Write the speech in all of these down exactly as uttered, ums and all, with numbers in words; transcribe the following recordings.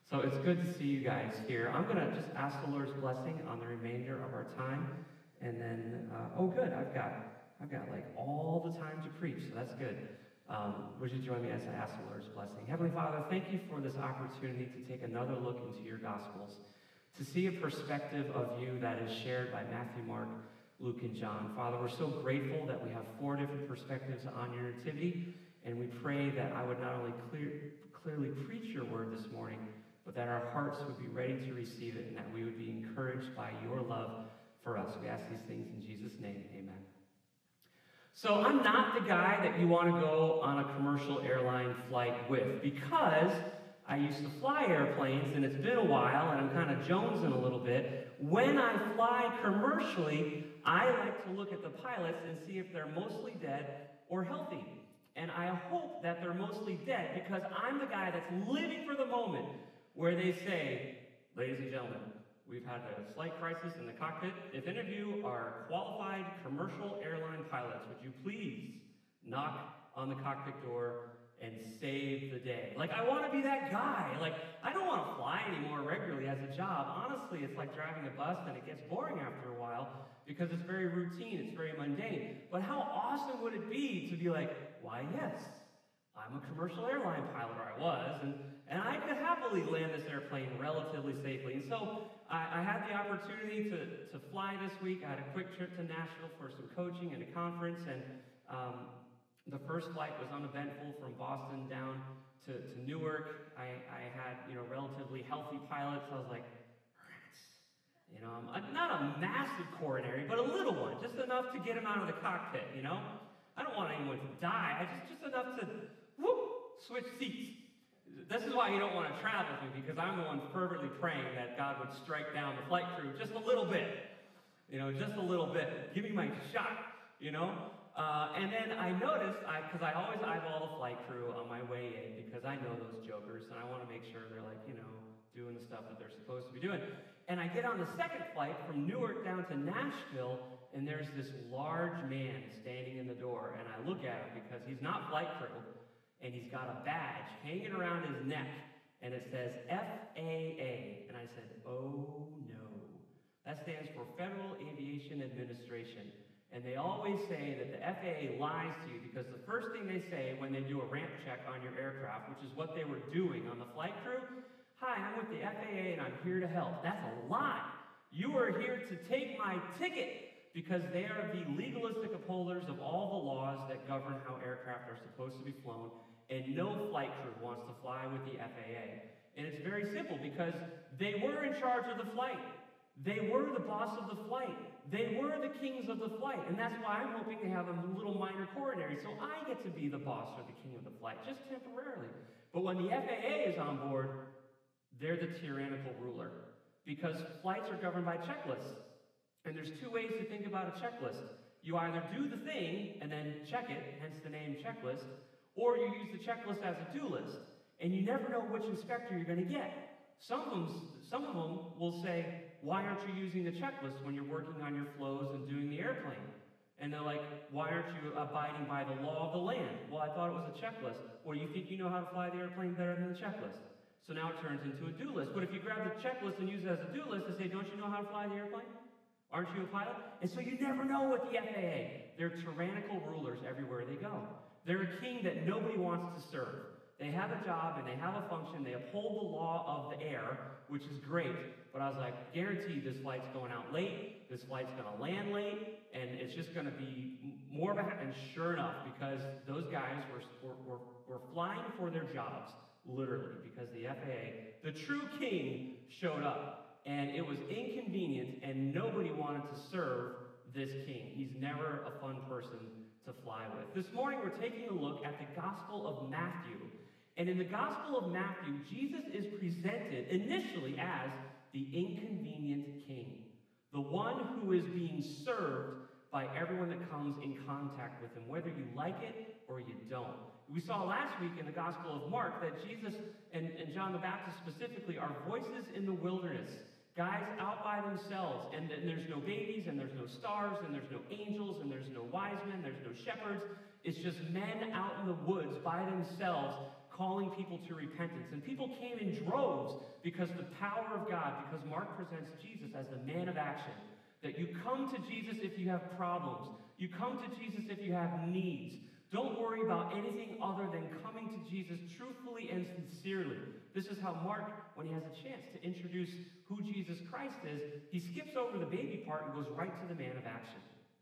So it's good to see you guys here. I'm going to just ask the Lord's blessing on the remainder of our time. And then, uh, oh good, I've got I've got like all the time to preach, so that's good. Um, would you join me as I ask the Lord's blessing? Heavenly Father, thank you for this opportunity to take another look into your Gospels, to see a perspective of you that is shared by Matthew, Mark, Luke, and John. Father, we're so grateful that we have four different perspectives on your nativity, and we pray that I would not only clear, clearly preach your word this morning, but that our hearts would be ready to receive it and that we would be encouraged by your love for us. We ask these things in Jesus' name, amen. So I'm not the guy that you want to go on a commercial airline flight with, because I used to fly airplanes and it's been a while and I'm kind of jonesing a little bit. When I fly commercially, I like to look at the pilots and see if they're mostly dead or healthy. And I hope that they're mostly dead, because I'm the guy that's living for the moment where they say, ladies and gentlemen, we've had a slight crisis in the cockpit. If any of you are qualified commercial airline pilots, would you please knock on the cockpit door and save the day? Like, I want to be that guy. Like, I don't want to fly anymore regularly as a job. Honestly, it's like driving a bus, and it gets boring after a while because it's very routine, it's very mundane. But how awesome would it be to be like, why, yes, I'm a commercial airline pilot, or I was, and And I could happily land this airplane relatively safely. And so I, I had the opportunity to, to fly this week. I had a quick trip to Nashville for some coaching and a conference. And um, the first flight was uneventful from Boston down to, to Newark. I, I had, you know, relatively healthy pilots. I was like, rats. You know, I'm not a massive coronary, but a little one, just enough to get him out of the cockpit, you know? I don't want anyone to die. I just, just enough to, whoop, switch seats. This is why you don't want to travel with me, because I'm the one fervently praying that God would strike down the flight crew just a little bit. You know, just a little bit. Give me my shot, you know? Uh, and then I noticed, because I, I always eyeball the flight crew on my way in, because I know those jokers, and I want to make sure they're like, you know, doing the stuff that they're supposed to be doing. And I get on the second flight from Newark down to Nashville, and there's this large man standing in the door, and I look at him because he's not flight crew, and he's got a badge hanging around his neck, and it says F A A. And I said, oh no. That stands for Federal Aviation Administration. And they always say that the F A A lies to you, because the first thing they say when they do a ramp check on your aircraft, which is what they were doing on the flight crew, hi, I'm with the F A A and I'm here to help. That's a lie. You are here to take my ticket, because they are the legalistic upholders of all the laws that govern how aircraft are supposed to be flown, and no flight crew wants to fly with the F A A. And it's very simple, because they were in charge of the flight. They were the boss of the flight. They were the kings of the flight, and that's why I'm hoping to have a little minor coronary, so I get to be the boss or the king of the flight, just temporarily. But when the F A A is on board, they're the tyrannical ruler, because flights are governed by checklists. And there's two ways to think about a checklist. You either do the thing and then check it, hence the name checklist, or you use the checklist as a do list. And you never know which inspector you're going to get. Some of them, some of them will say, why aren't you using the checklist when you're working on your flows and doing the airplane? And they're like, why aren't you abiding by the law of the land? Well, I thought it was a checklist. Well, you think you know how to fly the airplane better than the checklist. So now it turns into a do list. But if you grab the checklist and use it as a do list and say, don't you know how to fly the airplane? Aren't you a pilot? And so you never know with the F A A. They're tyrannical rulers everywhere they go. They're a king that nobody wants to serve. They have a job and they have a function. They uphold the law of the air, which is great. But I was like, guaranteed this flight's going out late. This flight's going to land late. And it's just going to be more of a... And sure enough, because those guys were, were, were flying for their jobs, literally, because the F A A, the true king, showed up. And it was inconvenient, and nobody wanted to serve this king. He's never a fun person to fly with. This morning, we're taking a look at the Gospel of Matthew. And in the Gospel of Matthew, Jesus is presented initially as the inconvenient king, the one who is being served by everyone that comes in contact with him, whether you like it or you don't. We saw last week in the Gospel of Mark that Jesus and, and John the Baptist specifically are voices in the wilderness. Guys out by themselves, and, and there's no babies, and there's no stars, and there's no angels, and there's no wise men, there's no shepherds. It's just men out in the woods by themselves, calling people to repentance. And people came in droves because the power of God, because Mark presents Jesus as the man of action. That you come to Jesus if you have problems. You come to Jesus if you have needs. Don't worry about anything other than coming to Jesus truthfully and sincerely. This is how Mark, when he has a chance to introduce who Jesus Christ is, he skips over the baby part and goes right to the man of action.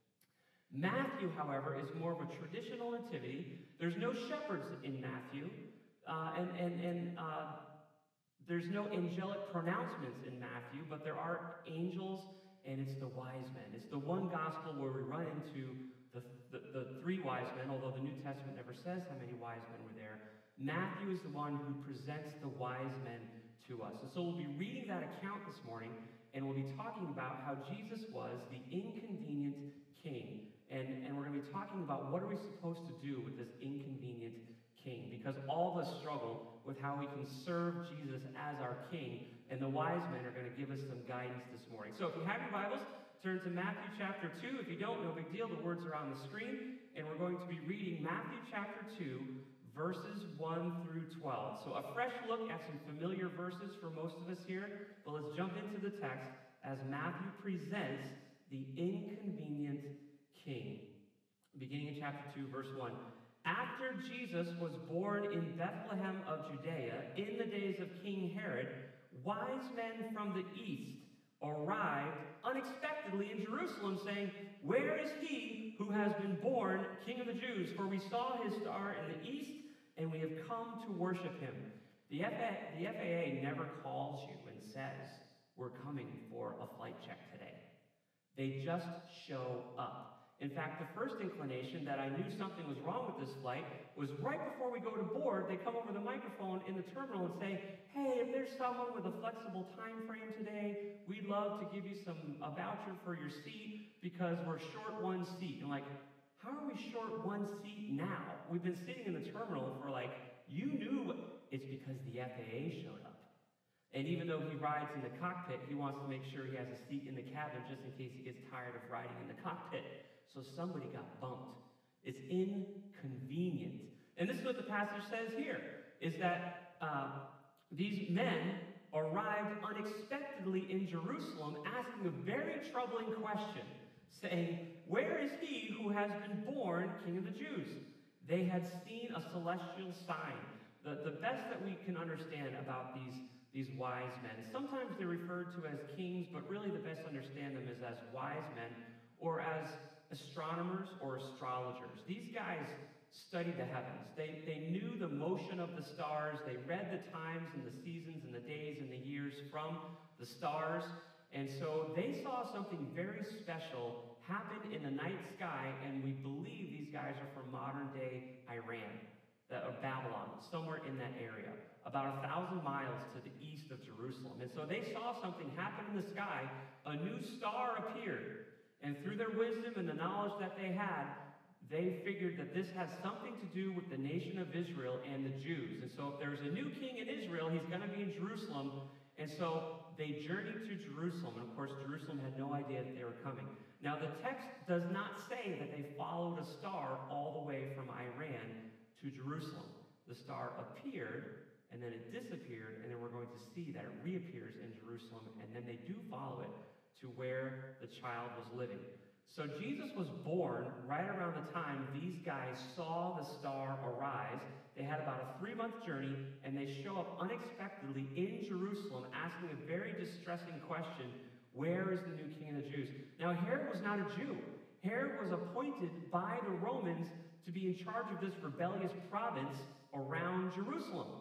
Matthew, however, is more of a traditional nativity. There's no shepherds in Matthew, uh, and, and, and uh, there's no angelic pronouncements in Matthew, but there are angels, and it's the wise men. It's the one gospel where we run into the, the, the three wise men, although the New Testament never says how many wise men were there. Matthew is the one who presents the wise men to us. And so we'll be reading that account this morning, and we'll be talking about how Jesus was the inconvenient king. And, and we're going to be talking about what are we supposed to do with this inconvenient king, because all of us struggle with how we can serve Jesus as our king, and the wise men are going to give us some guidance this morning. So if you have your Bibles, turn to Matthew chapter two. If you don't, no big deal. The words are on the screen, and we're going to be reading Matthew chapter two, verses one through twelve. So a fresh look at some familiar verses for most of us here, but let's jump into the text as Matthew presents the inconvenient king. Beginning in chapter two, verse one. After Jesus was born in Bethlehem of Judea, in the days of King Herod, wise men from the east arrived unexpectedly in Jerusalem, saying, "Where is he who has been born King of the Jews? For we saw his star in the east, and we have come to worship him." The F A A, the F A A never calls you and says, "We're coming for a flight check today." They just show up. In fact, the first inclination that I knew something was wrong with this flight was right before we go to board, they come over the microphone in the terminal and say, "Hey, if there's someone with a flexible time frame today, we'd love to give you some a voucher for your seat because we're short one seat." And like, how are we short one seat now? We've been sitting in the terminal for like, you knew it's because the F A A showed up. And even though he rides in the cockpit, he wants to make sure he has a seat in the cabin just in case he gets tired of riding in the cockpit. So somebody got bumped. It's inconvenient. And this is what the passage says here, is that uh, these men arrived unexpectedly in Jerusalem asking a very troubling question, saying, "Where is he who has been born King of the Jews?" They had seen a celestial sign. The, the best that we can understand about these These wise men. Sometimes they're referred to as kings, but really the best to understand them is as wise men or as astronomers or astrologers. These guys studied the heavens. They, they knew the motion of the stars. They read the times and the seasons and the days and the years from the stars. And so they saw something very special happen in the night sky, and we believe these guys are from modern-day Iran, or Babylon, somewhere in that area, about a thousand miles to the east of Jerusalem. And so they saw something happen in the sky. A new star appeared. And through their wisdom and the knowledge that they had, they figured that this has something to do with the nation of Israel and the Jews. And so if there's a new king in Israel, he's going to be in Jerusalem. And so they journeyed to Jerusalem. And of course, Jerusalem had no idea that they were coming. Now, the text does not say that they followed a star all the way from Iran to Jerusalem. The star appeared, and then it disappeared, and then we're going to see that it reappears in Jerusalem, and then they do follow it to where the child was living. So Jesus was born right around the time these guys saw the star arise. They had about a three-month journey, and they show up unexpectedly in Jerusalem asking a very distressing question: where is the new king of the Jews? Now, Herod was not a Jew. Herod was appointed by the Romans to be in charge of this rebellious province around Jerusalem.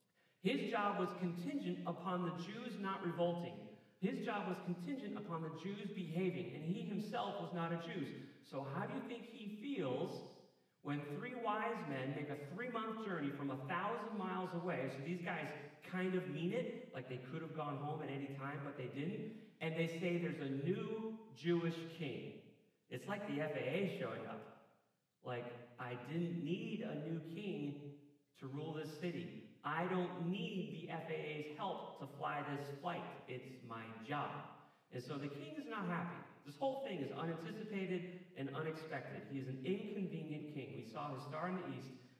His job was contingent upon the Jews not revolting. His job was contingent upon the Jews behaving, and he himself was not a Jew. So how do you think he feels when three wise men make a three-month journey from a thousand miles away? So these guys kind of mean it, like they could have gone home at any time, but they didn't. And they say there's a new Jewish king. It's like the F A A showing up. Like, I didn't need a new king to rule this city. I don't need the F A A's help to fly this flight. It's my job. And so the king is not happy. This whole thing is unanticipated and unexpected. He is an inconvenient king. We saw his star in the east,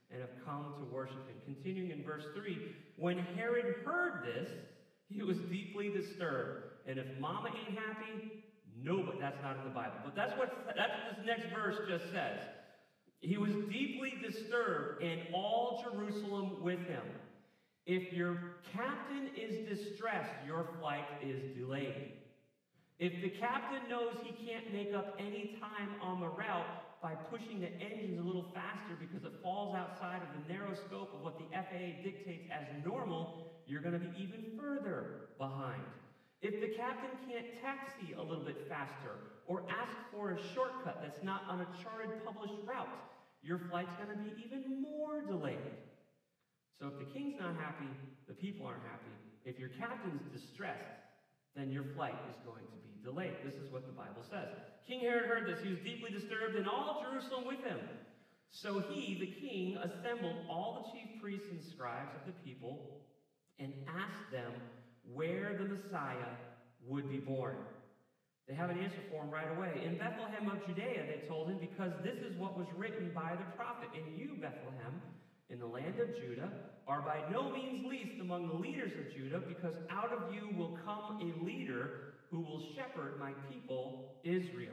and have come to worship him. Continuing in verse three, when Herod heard this, he was deeply disturbed. And if mama ain't happy, no, but that's not in the Bible. But that's what, that's what this next verse just says. He was deeply disturbed, and all Jerusalem with him. If your captain is distressed, your flight is delayed. If the captain knows he can't make up any time on the route by pushing the engines a little faster because it falls outside of the narrow scope of what the F A A dictates as normal, you're going to be even further behind. If the captain can't taxi a little bit faster or ask for a shortcut that's not on a charted published route, your flight's going to be even more delayed. So if the king's not happy, the people aren't happy. If your captain's distressed, then your flight is going to be delayed. This is what the Bible says. King Herod heard this. He was deeply disturbed, and all Jerusalem with him. So he, the king, assembled all the chief priests and scribes of the people and asked them where the Messiah would be born. They have an answer for him right away. In Bethlehem of Judea, they told him, because this is what was written by the prophet. And you, Bethlehem, in the land of Judah, are by no means least among the leaders of Judah, because out of you will come a leader who will shepherd my people, Israel.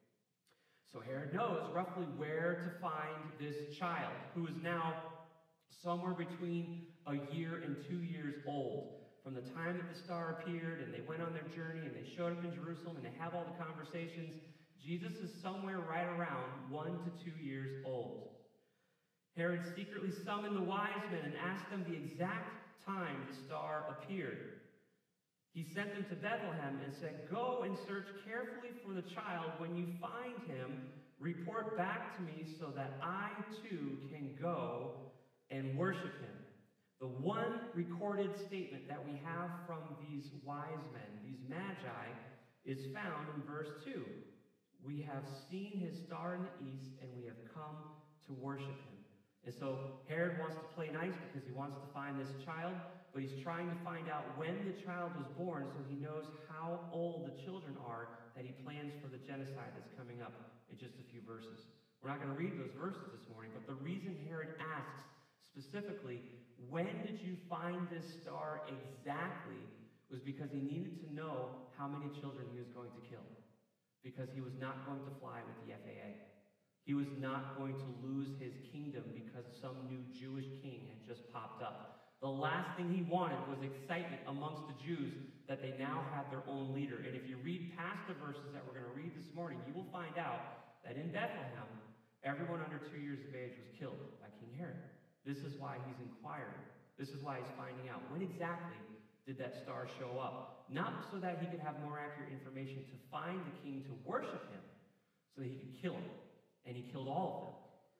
So Herod knows roughly where to find this child, who is now somewhere between a year and two years old. From the time that the star appeared and they went on their journey and they showed up in Jerusalem and they have all the conversations, Jesus is somewhere right around one to two years old. Herod secretly summoned the wise men and asked them the exact time the star appeared. He sent them to Bethlehem and said, go and search carefully for the child. When you find him, report back to me so that I too can go and worship him. The one recorded statement that we have from these wise men, these magi, is found in verse two. We have seen his star in the east, and we have come to worship him. And so Herod wants to play nice because he wants to find this child, but he's trying to find out when the child was born so he knows how old the children are that he plans for the genocide that's coming up in just a few verses. We're not going to read those verses this morning, but the reason Herod asks specifically, when did you find this star exactly, was because he needed to know how many children he was going to kill. Because he was not going to fly with the F A A. He was not going to lose his kingdom because some new Jewish king had just popped up. The last thing he wanted was excitement amongst the Jews that they now have their own leader. And if you read past the verses that we're going to read this morning, you will find out that in Bethlehem, everyone under two years of age was killed by King Herod. This is why he's inquiring. This is why he's finding out. When exactly did that star show up? Not so that he could have more accurate information to find the king to worship him, so that he could kill him. And he killed all of them.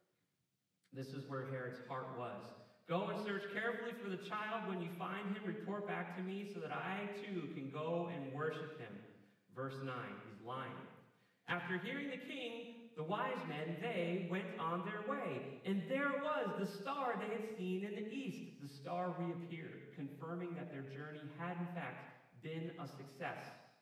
This is where Herod's heart was. Go and search carefully for the child. When you find him, report back to me so that I too can go and worship him. Verse nine, he's lying. After hearing the king, the wise men, they went on their way. And there was the star they had seen in the east. The star reappeared, confirming that their journey had in fact been a success.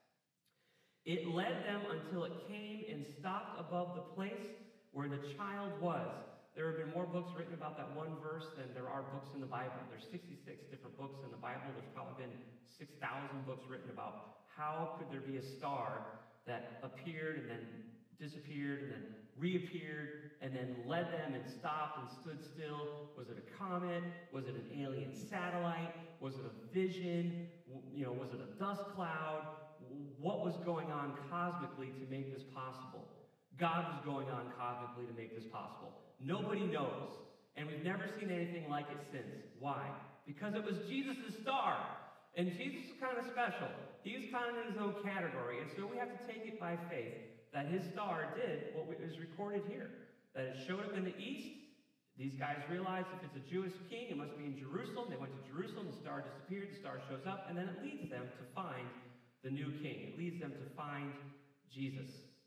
It led them until it came and stopped above the place where the child was. There have been more books written about that one verse than there are books in the Bible. There's sixty-six different books in the Bible. There's probably been six thousand books written about how could there be a star that appeared and then disappeared and then reappeared and then led them and stopped and stood still. Was it a comet? Was it an alien satellite? Was it a vision? You know, was it a dust cloud? What was going on cosmically to make this possible? God was going on cosmically to make this possible. Nobody knows. And we've never seen anything like it since. Why? Because it was Jesus' star. And Jesus was kind of special. He was kind of in his own category. And so we have to take it by faith that his star did what is recorded here. That it showed up in the east. These guys realized if it's a Jewish king, it must be in Jerusalem. They went to Jerusalem. The star disappeared. The star shows up. And then it leads them to find the new king. It leads them to find Jesus.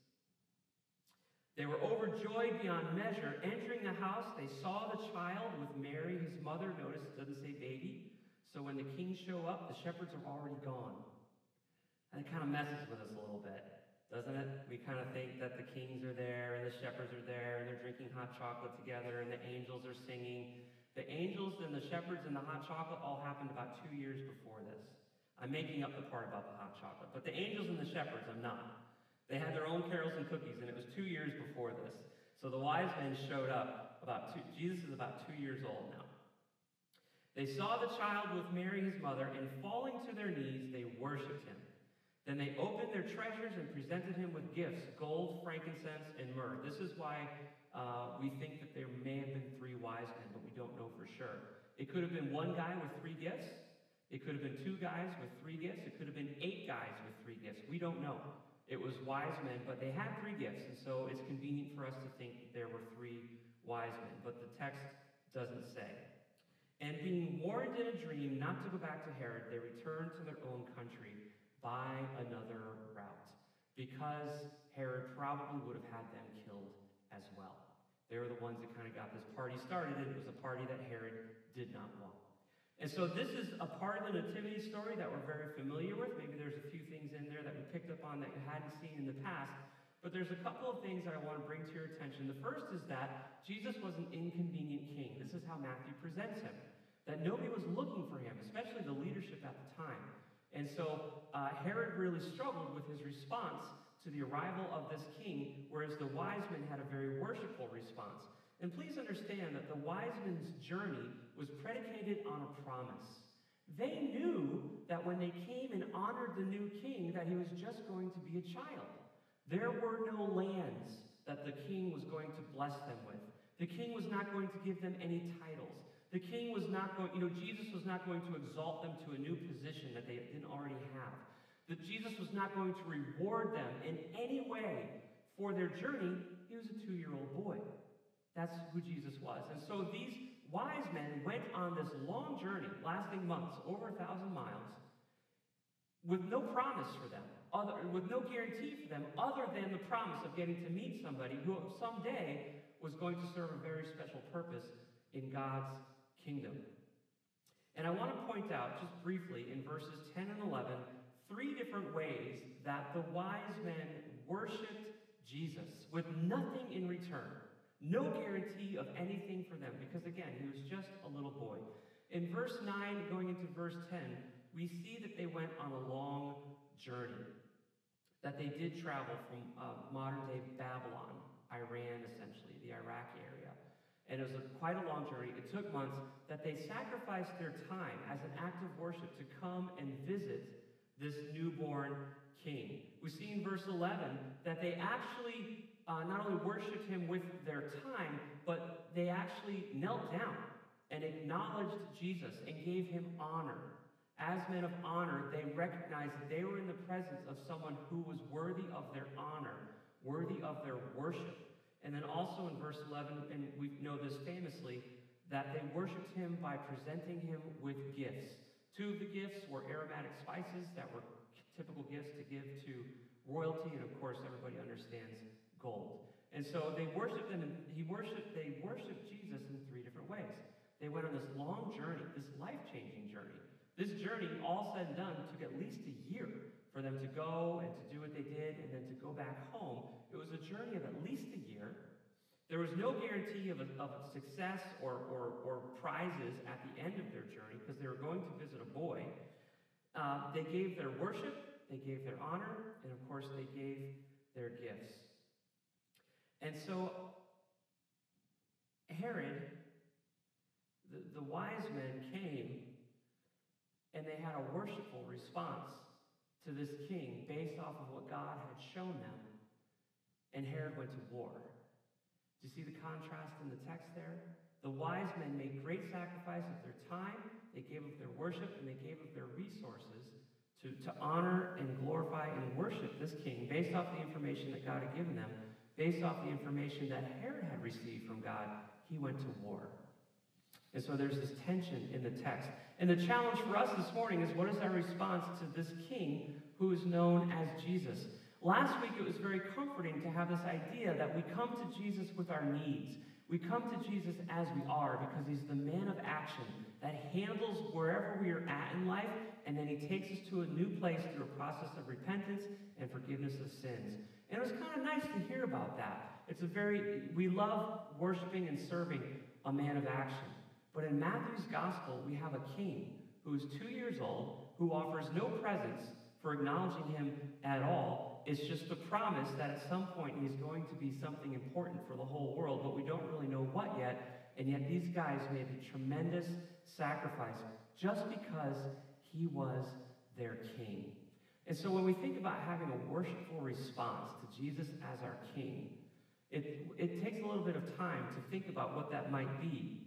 They were overjoyed beyond measure. Entering the house, they saw the child with Mary, his mother. Notice it doesn't say baby. So when the kings show up, the shepherds are already gone. And it kind of messes with us a little bit. doesn't it? We kind of think that the kings are there and the shepherds are there and they're drinking hot chocolate together and the angels are singing. The angels and the shepherds and the hot chocolate all happened about two years before this. I'm making up the part about the hot chocolate, but the angels and the shepherds, I'm not. They had their own carols and cookies, and it was two years before this. So the wise men showed up about two, Jesus is about two years old now. They saw the child with Mary, his mother, and falling to their knees, they worshipped him. Then they opened their treasures and presented him with gifts, gold, frankincense, and myrrh. This is why uh, we think that there may have been three wise men, but we don't know for sure. It could have been one guy with three gifts. It could have been two guys with three gifts. It could have been eight guys with three gifts. We don't know. It was wise men, but they had three gifts, and so it's convenient for us to think that there were three wise men, but the text doesn't say. And being warned in a dream not to go back to Herod, they returned to their own country by another route, because Herod probably would have had them killed as well. They were the ones that kind of got this party started, and it was a party that Herod did not want. And so this is a part of the nativity story that we're very familiar with. Maybe there's a few things in there that we picked up on that you hadn't seen in the past. But there's a couple of things that I want to bring to your attention. The first is that Jesus was an inconvenient king. This is how Matthew presents him. That nobody was looking for him, especially the leadership at the time. And so uh, Herod really struggled with his response to the arrival of this king, whereas the wise men had a very worshipful response. And please understand that the wise men's journey was predicated on a promise. They knew that when they came and honored the new king, that he was just going to be a child. There were no lands that the king was going to bless them with. The king was not going to give them any titles. The king was not going, you know, Jesus was not going to exalt them to a new position that they didn't already have. That Jesus was not going to reward them in any way for their journey. He was a two-year-old boy. That's who Jesus was. And so these wise men went on this long journey, lasting months, over a thousand miles, with no promise for them, other, with no guarantee for them, other than the promise of getting to meet somebody who someday was going to serve a very special purpose in God's kingdom. And I want to point out, just briefly, in verses ten and eleven, three different ways that the wise men worshipped Jesus with nothing in return. No guarantee of anything for them, because again, he was just a little boy. In verse nine, going into verse ten, we see that they went on a long journey, that they did travel from uh, modern-day Babylon, Iran essentially, the Iraq area. And it was a, quite a long journey. It took months, that they sacrificed their time as an act of worship to come and visit this newborn king. We see in verse eleven that they actually uh, not only worshipped him with their time, but they actually knelt down and acknowledged Jesus and gave him honor. As men of honor, they recognized that they were in the presence of someone who was worthy of their honor, worthy of their worship. And then also in verse eleven, and we know this famously, that they worshipped him by presenting him with gifts. Two of the gifts were aromatic spices that were typical gifts to give to royalty, and of course everybody understands gold. And so they worshipped him, and he worshipped, they worshipped Jesus in three different ways. They went on this long journey, this life-changing journey. This journey, all said and done, took at least a year for them to go and to do what they did and then to go back home. It was a journey of at least a year. There was no guarantee of, a, of a success or, or, or prizes at the end of their journey because they were going to visit a boy. Uh, they gave their worship, they gave their honor, and of course they gave their gifts. And so Herod, the, the wise men came and they had a worshipful response to this king based off of what God had shown them. And Herod went to war. Do you see the contrast in the text there? The wise men made great sacrifice of their time, they gave of their worship, and they gave of their resources to, to honor and glorify and worship this king based off the information that God had given them, based off the information that Herod had received from God. He went to war. And so there's this tension in the text. And the challenge for us this morning is, what is our response to this king who is known as Jesus? Last week it was very comforting to have this idea that we come to Jesus with our needs. We come to Jesus as we are because he's the man of action that handles wherever we are at in life, and then he takes us to a new place through a process of repentance and forgiveness of sins. And it was kind of nice to hear about that. It's a very, we love worshiping and serving a man of action. But in Matthew's gospel, we have a king who is two years old, who offers no presents for acknowledging him at all. It's just a promise that at some point he's going to be something important for the whole world, but we don't really know what yet. And yet these guys made a tremendous sacrifice just because he was their king. And so when we think about having a worshipful response to Jesus as our king, it, it takes a little bit of time to think about what that might be.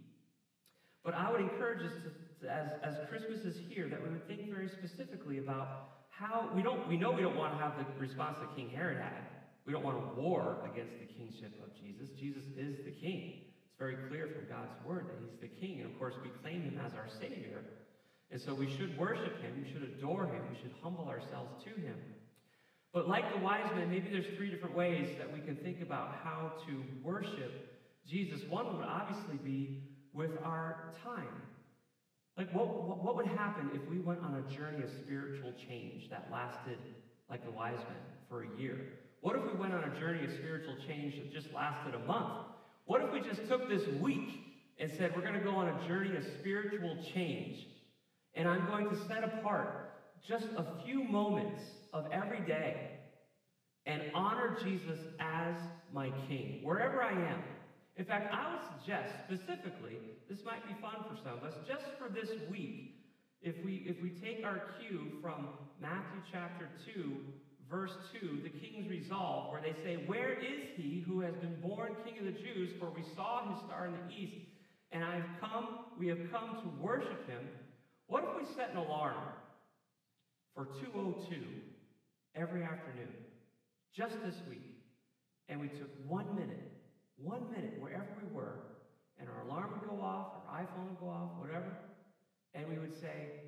But I would encourage us to, to, as, as Christmas is here, that we would think very specifically about how, we don't, we know we don't want to have the response that King Herod had. We don't want a war against the kingship of Jesus. Jesus is the king. It's very clear from God's word that he's the king. And of course, we claim him as our Savior. And so we should worship him. We should adore him. We should humble ourselves to him. But like the wise men, maybe there's three different ways that we can think about how to worship Jesus. One would obviously be with our time. Like, what, what, what would happen if we went on a journey of spiritual change that lasted, like the wise men, for a year? What if we went on a journey of spiritual change that just lasted a month? What if we just took this week and said, we're going to go on a journey of spiritual change, and I'm going to set apart just a few moments of every day and honor Jesus as my king, wherever I am. In fact, I would suggest specifically, this might be fun for some of us, just for this week, if we if we take our cue from Matthew chapter two, verse two, the king's resolve, where they say, where is he who has been born king of the Jews? For we saw his star in the east, and I have come, we have come to worship him. What if we set an alarm for two oh two every afternoon, just this week, and we took one minute, one minute, wherever we were, and our alarm would go off, our iPhone would go off, whatever, and we would say,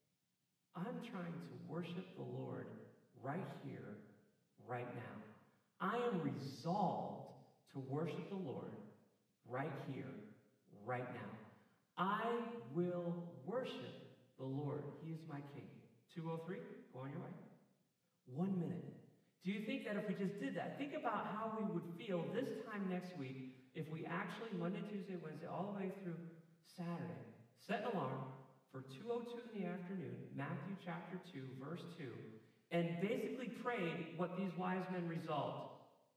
I'm trying to worship the Lord right here, right now. I am resolved to worship the Lord right here, right now. I will worship the Lord. He is my king. two oh three, go on your way. One minute. Do you think that if we just did that, think about how we would feel this time next week if we actually, Monday, Tuesday, Wednesday, all the way through Saturday, set an alarm for two oh two in the afternoon, Matthew chapter two, verse two, and basically prayed what these wise men resolved.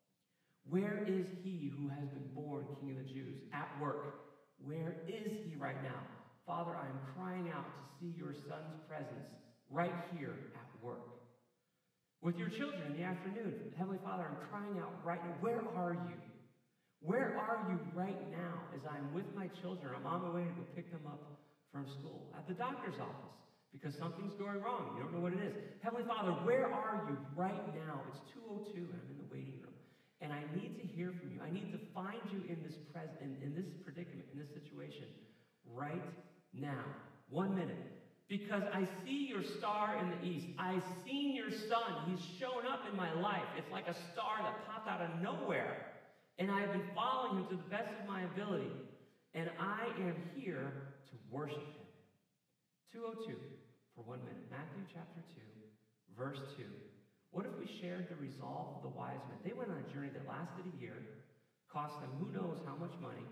Where is he who has been born King of the Jews? At work. Where is he right now? Father, I am crying out to see your son's presence right here at work. With your children in the afternoon, Heavenly Father, I'm crying out right now. Where are you? Where are you right now as I'm with my children? I'm on my way to go pick them up from school. At the doctor's office, because something's going wrong. You don't know what it is. Heavenly Father, where are you right now? It's two oh two and I'm in the waiting room. And I need to hear from you. I need to find you in this pres in, in this predicament, in this situation, right now. One minute. Because I see your star in the east. I've seen your son. He's shown up in my life. It's like a star that popped out of nowhere. And I have been following him to the best of my ability. And I am here to worship him. two oh two for one minute. Matthew chapter two, verse two. What if we shared the resolve of the wise men? They went on a journey that lasted a year, cost them who knows how much money,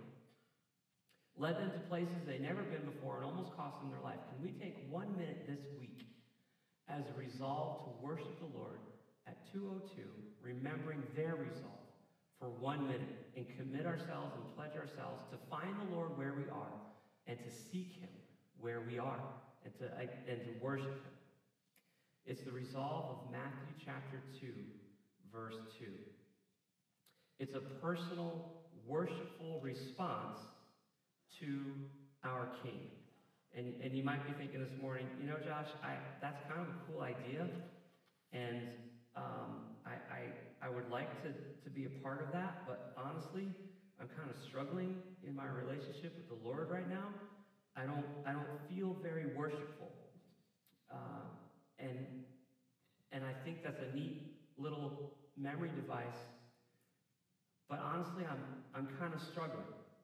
led them to places they'd never been before, and almost cost them their life. Can we take one minute this week as a resolve to worship the Lord at two oh two, remembering their resolve for one minute, and commit ourselves and pledge ourselves to find the Lord where we are and to seek him where we are and to, and to worship him? It's the resolve of Matthew chapter two, verse two. It's a personal, worshipful response to our King. And, and you might be thinking this morning, you know, Josh, I, that's kind of a cool idea, and um, I, I, I would like to, to be a part of that, but honestly, I'm kind of struggling in my relationship with the Lord right now. I don't, I don't feel very worshipful. Uh, and, and I think that's a neat little memory device, but honestly, I'm, I'm kind of struggling.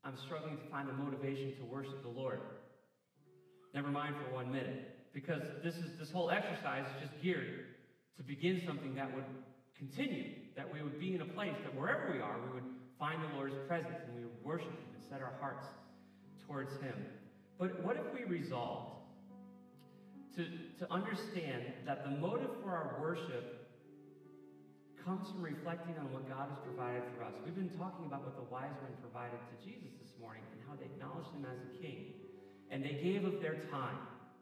I'm struggling to find the motivation to worship the Lord. Never mind for one minute, because this is this whole exercise is just geared to begin something that would continue, that we would be in a place that wherever we are, we would find the Lord's presence and we would worship Him and set our hearts towards Him. But what if we resolved to, to understand that the motive for our worship comes from reflecting on what God has provided for us? We've been talking about what the wise men provided to Jesus this morning and how they acknowledged Him as a king. And they gave of their time,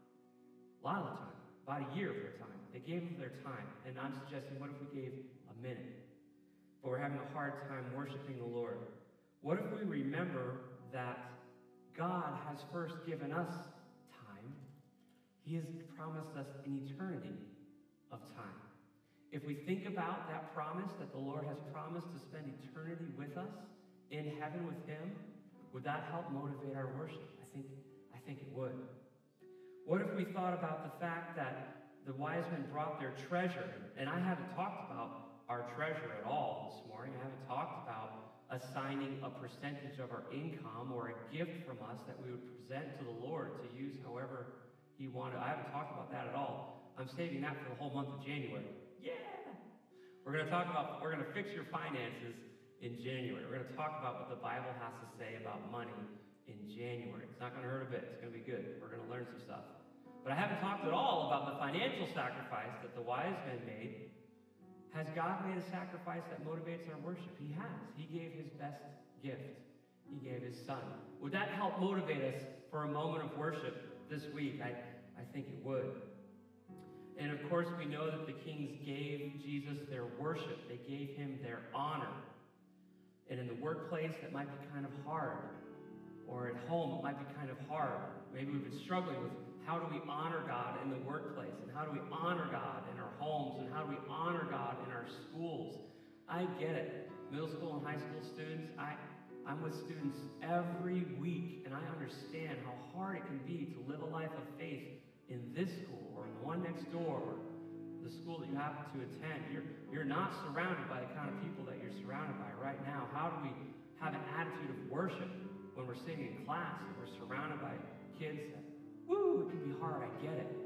a lot of the time, about a year of their time. They gave of their time. And I'm suggesting, what if we gave a minute? But we're having a hard time worshiping the Lord. What if we remember that God has first given us time? He has promised us an eternity of time. If we think about that promise that the Lord has promised to spend eternity with us in heaven with Him, would that help motivate our worship? I think, I think it would. What if we thought about the fact that the wise men brought their treasure, and I haven't talked about our treasure at all this morning. I haven't talked about assigning a percentage of our income or a gift from us that we would present to the Lord to use however He wanted. I haven't talked about that at all. I'm saving that for the whole month of January. Yeah! We're going to talk about, we're going to fix your finances in January. We're going to talk about what the Bible has to say about money in January. It's not going to hurt a bit. It's going to be good. We're going to learn some stuff. But I haven't talked at all about the financial sacrifice that the wise men made. Has God made a sacrifice that motivates our worship? He has. He gave His best gift. He gave His Son. Would that help motivate us for a moment of worship this week? I, I think it would. And of course, we know that the kings gave Jesus their worship. They gave Him their honor. And in the workplace, that might be kind of hard. Or at home, it might be kind of hard. Maybe we've been struggling with how do we honor God in the workplace? And how do we honor God in our homes? And how do we honor God in our schools? I get it. Middle school and high school students, I, I'm with students every week, and I understand how hard it can be to live a life of faith in this school or in the one next door, or the school that you happen to attend. You're, you're not surrounded by the kind of people that you're surrounded by right now. How do we have an attitude of worship when we're sitting in class and we're surrounded by kids that, woo, it can be hard, I get it.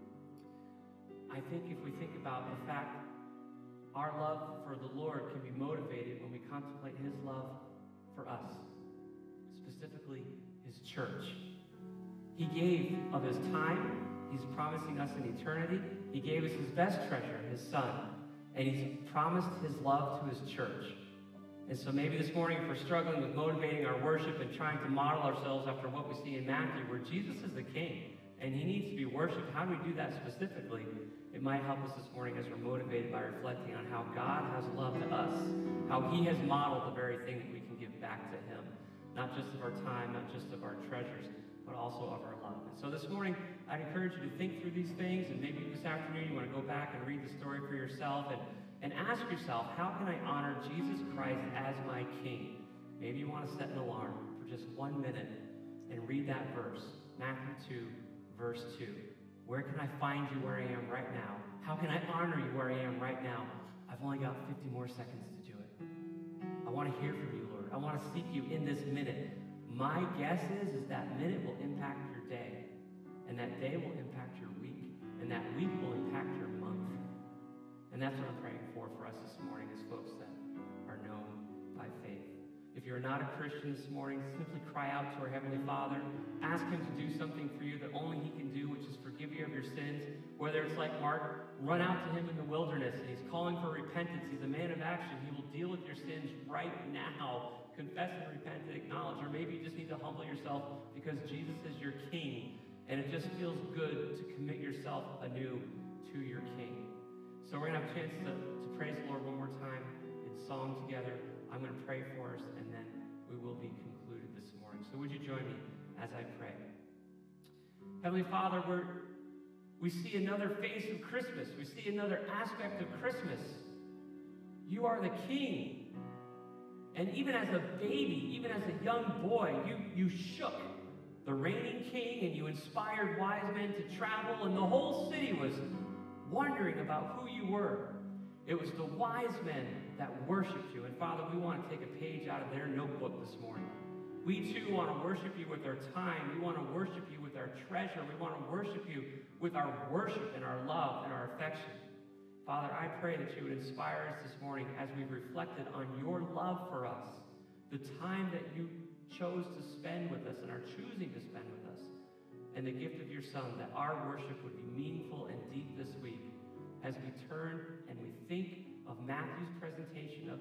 I think if we think about the fact our love for the Lord can be motivated when we contemplate His love for us, specifically His church. He gave of His time. He's promising us an eternity. He gave us His best treasure, His Son. And He's promised His love to His church. And so maybe this morning, if we're struggling with motivating our worship and trying to model ourselves after what we see in Matthew, where Jesus is the King, and He needs to be worshipped, how do we do that specifically? It might help us this morning as we're motivated by reflecting on how God has loved us, how He has modeled the very thing that we can give back to Him, not just of our time, not just of our treasures, but also of our love. And so this morning, I'd encourage you to think through these things, and maybe this afternoon you want to go back and read the story for yourself, and And ask yourself, how can I honor Jesus Christ as my King? Maybe you want to set an alarm for just one minute and read that verse, Matthew two, verse two. Where can I find you where I am right now? How can I honor you where I am right now? I've only got fifty more seconds to do it. I want to hear from you, Lord. I want to seek you in this minute. My guess is, is that minute will impact your day, and that day will impact your week, and that week will impact your month. And that's what I'm praying for for us this morning as folks that are known by faith. If you're not a Christian this morning, simply cry out to our Heavenly Father. Ask Him to do something for you that only He can do, which is forgive you of your sins. Whether it's like Mark, run out to Him in the wilderness, and He's calling for repentance. He's a man of action. He will deal with your sins right now. Confess and repent and acknowledge. Or maybe you just need to humble yourself because Jesus is your King, and it just feels good to commit yourself anew to your King. So we're going to have a chance to, to praise the Lord one more time in song together. I'm going to pray for us, and then we will be concluded this morning. So would you join me as I pray? Heavenly Father, we're, we see another face of Christmas. We see another aspect of Christmas. You are the King. And even as a baby, even as a young boy, you, you shook the reigning king, and you inspired wise men to travel, and the whole city was wondering about who you were. It was the wise men that worshiped you. And Father, we want to take a page out of their notebook this morning. We too want to worship you with our time. We want to worship you with our treasure. We want to worship you with our worship and our love and our affection. Father, I pray that you would inspire us this morning as we've reflected on your love for us, the time that you chose to spend with us and are choosing to spend with us, and the gift of your Son, that our worship would be meaningful and deep this week as we turn and we think of Matthew's presentation of